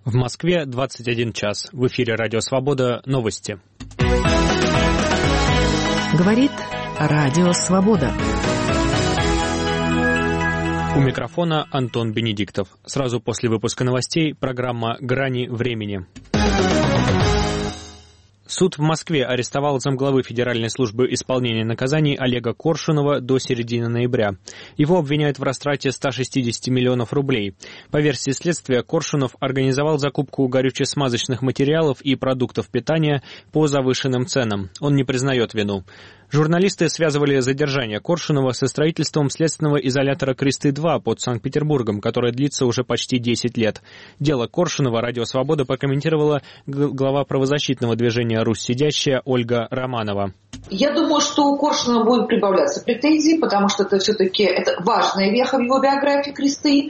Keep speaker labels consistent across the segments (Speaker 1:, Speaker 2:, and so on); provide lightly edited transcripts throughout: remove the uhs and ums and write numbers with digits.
Speaker 1: В Москве 21 час. В эфире «Радио Свобода». Новости.
Speaker 2: Говорит «Радио Свобода».
Speaker 1: У микрофона Антон Бенедиктов. Сразу после выпуска новостей программа «Грани времени». Суд в Москве арестовал замглавы Федеральной службы исполнения наказаний Олега Коршунова до середины ноября. Его обвиняют в растрате 160 миллионов рублей. По версии следствия, Коршунов организовал закупку горюче-смазочных материалов и продуктов питания по завышенным ценам. Он не признает вину. Журналисты связывали задержание Коршунова со строительством следственного изолятора «Кресты-2» под Санкт-Петербургом, которое длится уже почти 10 лет. Дело Коршунова «Радио Свобода» прокомментировала глава правозащитного движения «Русь сидящая» Ольга Романова.
Speaker 3: Я думаю, что у Коршунова будет прибавляться претензий, потому что это все-таки важная веха в его биографии «Кресты»,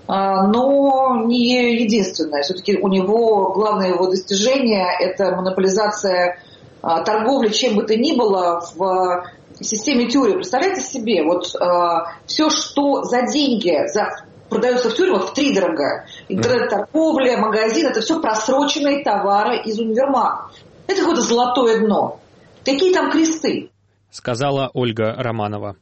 Speaker 3: но не единственное. Все-таки у него главное его достижение – это монополизация торговли чем бы то ни было в системе тюрем. Представляете себе, все, что за деньги продается в тюрьмах, втридорога. Интернет-торговля, магазин, это все просроченные товары из универмагов. Это какое-то золотое дно. Какие там кресты?
Speaker 1: Сказала Ольга Романова.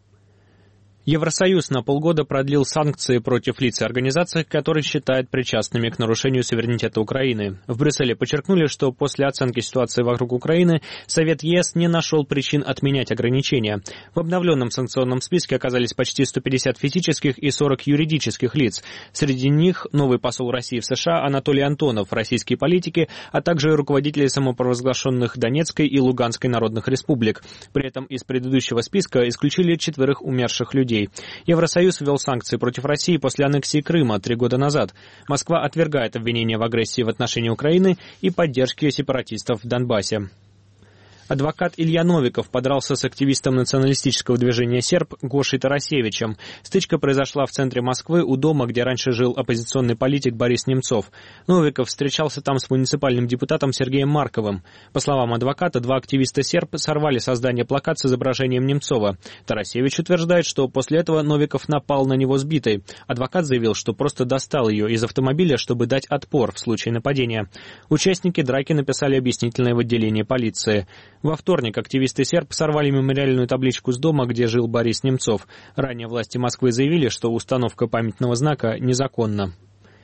Speaker 1: Евросоюз на полгода продлил санкции против лиц и организаций, которые считают причастными к нарушению суверенитета Украины. В Брюсселе подчеркнули, что после оценки ситуации вокруг Украины Совет ЕС не нашел причин отменять ограничения. В обновленном санкционном списке оказались почти 150 физических и 40 юридических лиц. Среди них новый посол России в США Анатолий Антонов, российские политики, а также руководители самопровозглашенных Донецкой и Луганской народных республик. При этом из предыдущего списка исключили 4 умерших людей. Евросоюз ввел санкции против России после аннексии Крыма 3 года назад. Москва отвергает обвинения в агрессии в отношении Украины и поддержке сепаратистов в Донбассе. Адвокат Илья Новиков подрался с активистом националистического движения «Серб» Гошей Тарасевичем. Стычка произошла в центре Москвы у дома, где раньше жил оппозиционный политик Борис Немцов. Новиков встречался там с муниципальным депутатом Сергеем Марковым. По словам адвоката, 2 активиста «Серб» сорвали создание плакат с изображением Немцова. Тарасевич утверждает, что после этого Новиков напал на него сбитой. Адвокат заявил, что просто достал ее из автомобиля, чтобы дать отпор в случае нападения. Участники драки написали объяснительное в отделении полиции. Во вторник активисты «Серб» сорвали мемориальную табличку с дома, где жил Борис Немцов. Ранее власти Москвы заявили, что установка памятного знака незаконна.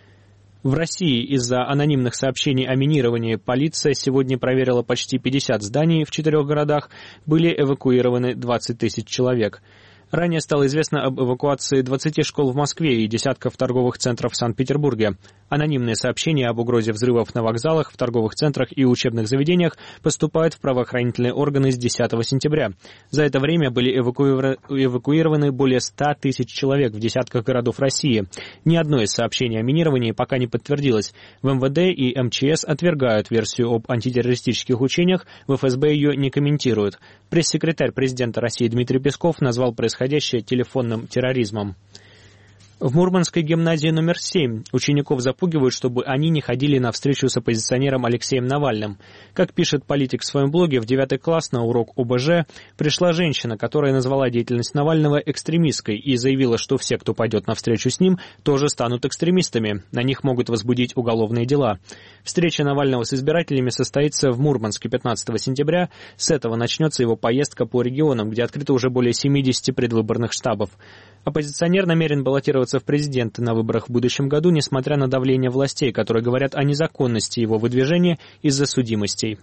Speaker 1: В России из-за анонимных сообщений о минировании полиция сегодня проверила почти 50 зданий в 4 городах. Были эвакуированы 20 тысяч человек. Ранее стало известно об эвакуации 20 школ в Москве и десятков торговых центров в Санкт-Петербурге. Анонимные сообщения об угрозе взрывов на вокзалах, в торговых центрах и учебных заведениях поступают в правоохранительные органы с 10 сентября. За это время были эвакуированы более 100 тысяч человек в десятках городов России. Ни одно из сообщений о минировании пока не подтвердилось. В МВД и МЧС отвергают версию об антитеррористических учениях, в ФСБ ее не комментируют. Пресс-секретарь президента России Дмитрий Песков назвал происходящее телефонным терроризмом. В Мурманской гимназии номер 7 учеников запугивают, чтобы они не ходили на встречу с оппозиционером Алексеем Навальным. Как пишет политик в своем блоге, в 9 класс на урок ОБЖ пришла женщина, которая назвала деятельность Навального экстремистской и заявила, что все, кто пойдет на встречу с ним, тоже станут экстремистами. На них могут возбудить уголовные дела. Встреча Навального с избирателями состоится в Мурманске 15 сентября. С этого начнется его поездка по регионам, где открыто уже более 70 предвыборных штабов. Оппозиционер намерен баллотироваться в президенты на выборах в будущем году, несмотря на давление властей, которые говорят о незаконности его выдвижения из-за судимостей.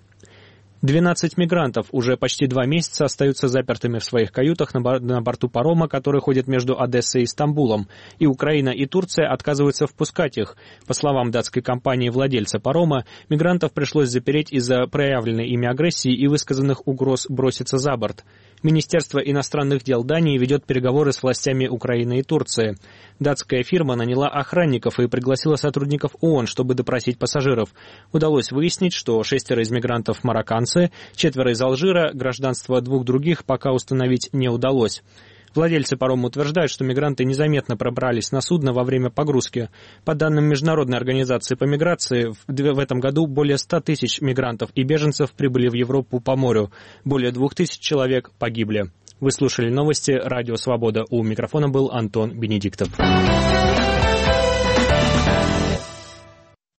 Speaker 1: 12 мигрантов уже почти 2 месяца остаются запертыми в своих каютах на борту парома, который ходит между Одессой и Стамбулом. И Украина, и Турция отказываются впускать их. По словам датской компании-владельца парома, мигрантов пришлось запереть из-за проявленной ими агрессии и высказанных угроз броситься за борт. Министерство иностранных дел Дании ведет переговоры с властями Украины и Турции. Датская фирма наняла охранников и пригласила сотрудников ООН, чтобы допросить пассажиров. Удалось выяснить, что 6 из мигрантов марокканцы, 4 из Алжира, гражданство 2 других пока установить не удалось. Владельцы парома утверждают, что мигранты незаметно пробрались на судно во время погрузки. По данным Международной организации по миграции, в этом году более 100 тысяч мигрантов и беженцев прибыли в Европу по морю. Более 2000 человек погибли. Вы слушали новости «Радио Свобода». У микрофона был Антон Бенедиктов.